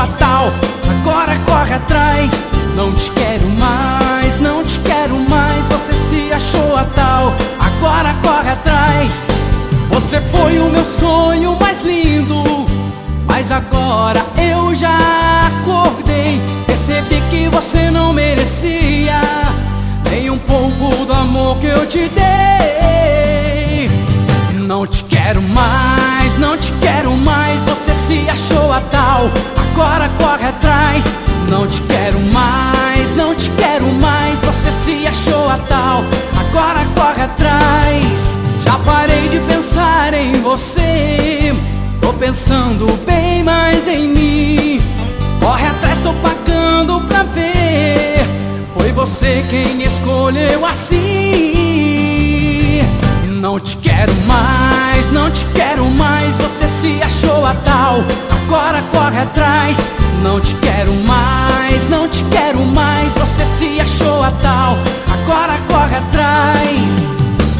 a tal, agora corre atrás. Não te quero mais, não te quero mais. Você se achou a tal, agora corre atrás. Você foi o meu sonho mais lindo, mas agora eu já acordei. Percebi que você não merecia nem um pouco do amor que eu te dei. Não te quero mais, não te quero mais. Você se achou a tal, agora corre atrás. Não te quero mais, não te quero mais. Você se achou a tal, agora corre atrás. Já parei de pensar em você, tô pensando bem mais em mim. Corre atrás, tô pagando pra ver. Foi você quem escolheu assim. Não te quero mais, não te quero mais. Você se achou a tal, agora corre atrás. Não te quero mais, não te quero mais. Você se achou a tal, agora corre atrás.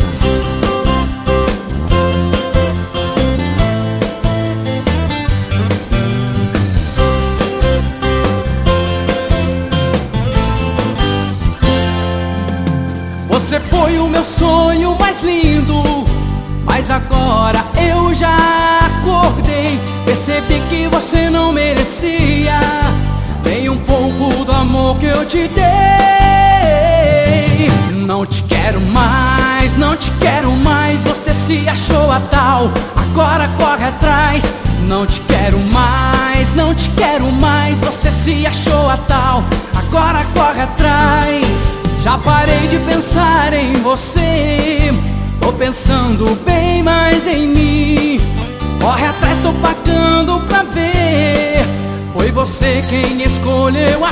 Você foi o meu sonho mais lindo, mas agora eu já acordei. Percebi que você não merecia nem um pouco do amor que eu te dei. Não te quero mais, não te quero mais. Você se achou a tal, agora corre atrás. Não te quero mais, não te quero mais. Você se achou a tal, agora corre atrás. Já parei de pensar em você, tô pensando bem mais em mim. Corre atrás, tô pagando pra ver. Foi você quem escolheu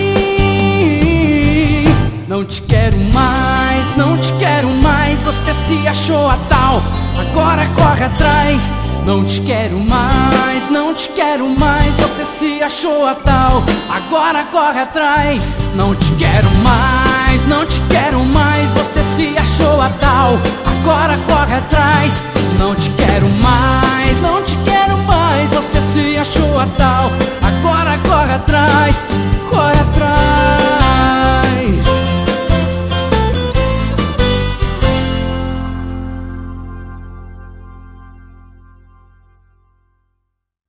assim. Não te quero mais, não te quero mais. Você se achou a tal, agora corre atrás. Não te quero mais, não te quero mais. Você se achou a tal, agora corre atrás. Não te quero mais, não te quero mais. Você se achou a tal, agora corre atrás. Não te quero mais, não te